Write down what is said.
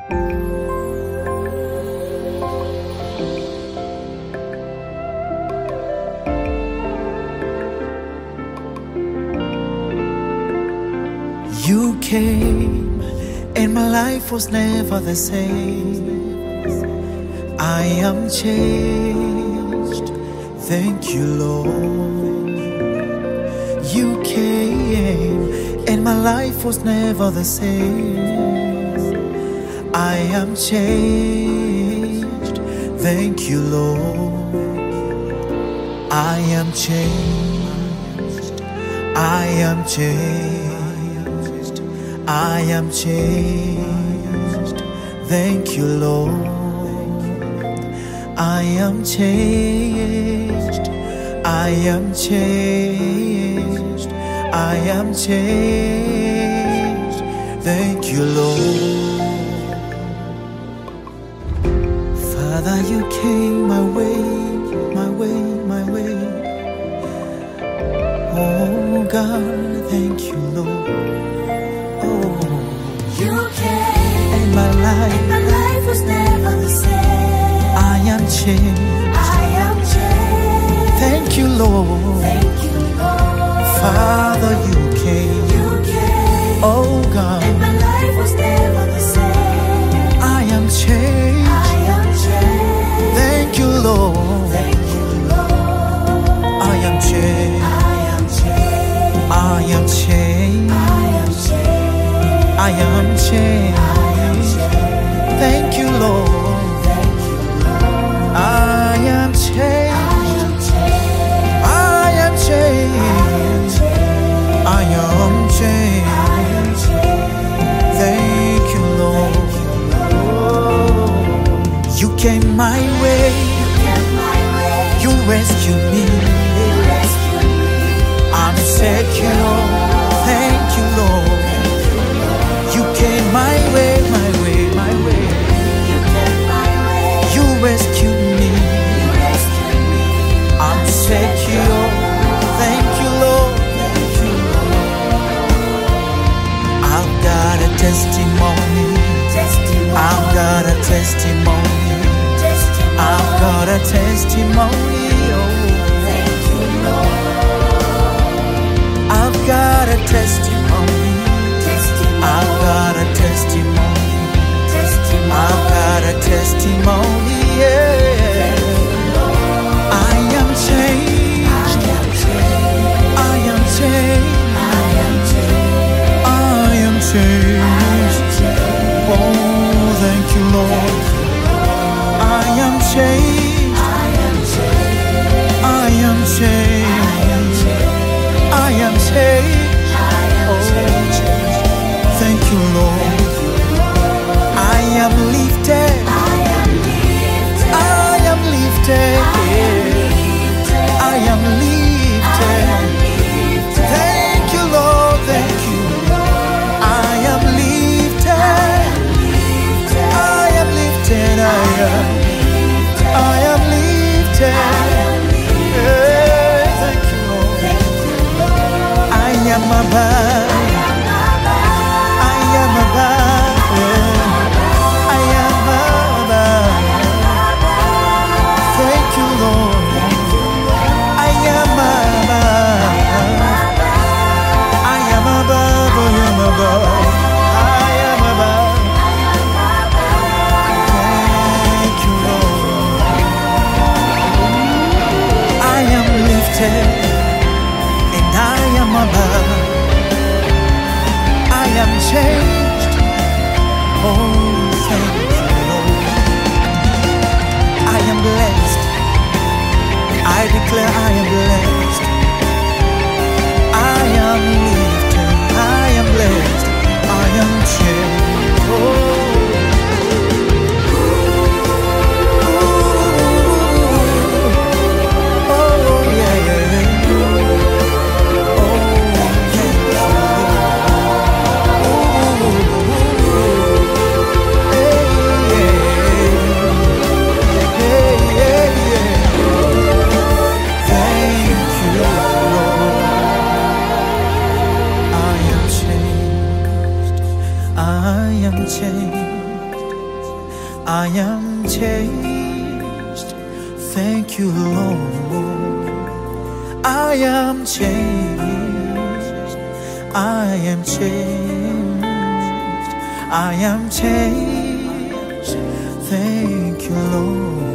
You came and my life was never the same. I am changed, thank you, Lord. You came and my life was never the same. I am changed, thank you, Lord. I am changed, I am changed, I am changed, thank you, Lord. I am changed, I am changed, I am changed, thank you, Lord. Father, you came my way, my way, my way. Oh God, thank you, Lord. Oh, you came and my life was never the same. I am changed, I am changed, thank you, Lord. thank you, Lord. Father, you came, oh God, and my life was never the same. I am changed, I am changed, thank you, Lord. thank you, Lord. I am changed, I am changed, I am changed, I am I am changed, changed, thank you, Lord. thank you, Lord. I am changed, I am I am changed, changed, I am changed, thank you, Lord. You came my way, you rescued me, I'm secure, thank you, Lord. You came my way, my way, my way. You rescued me, I'm secure, thank you, Lord. I've got a testimony, I've got a testimony, I've got a testimony, oh. I've got a testimony, I've got a testimony, I've got a testimony, yeah. I am changed, I am changed, I am changed. Oh, thank you, Lord. I am changed, I am changed, I am changed. Oh, thank you, Lord. I am lifted, I am lifted, I am lifted. Thank you, Lord, thank you. I am lifted, I am lifted, I am lifted. Yeah, thank you, Lord. I am above, I am above, yeah. I am above. Thank you, Lord. I am above, I am above, I am above, I am above. Thank you, Lord. I am lifted and I am above. I am changed. Oh, thank you, Lord. I am blessed. I declare I am blessed. I am lifted. I am blessed. I am changed. Oh, yeah, yeah, yeah. Oh, thank you, I am changed, I am changed. Thank you, Lord. I am changed. I am changed. I am changed. Thank you, Lord.